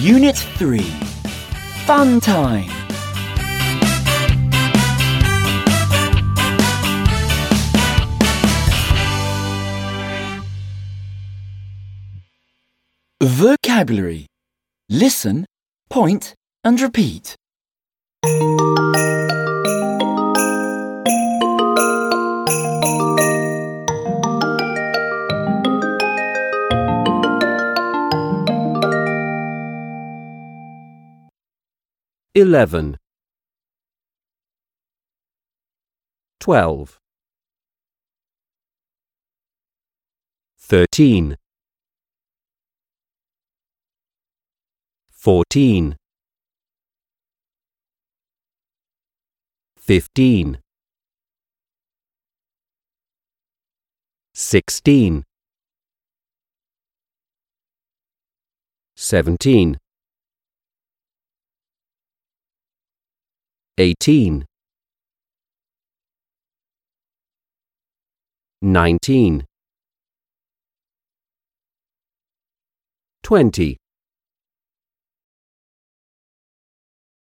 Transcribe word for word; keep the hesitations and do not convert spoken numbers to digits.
Unit three. Fun time. Vocabulary. Listen, point and repeat. Eleven. Twelve. Thirteen. Fourteen. Fifteen. Sixteen. Seventeen. Eighteen. Nineteen. Twenty.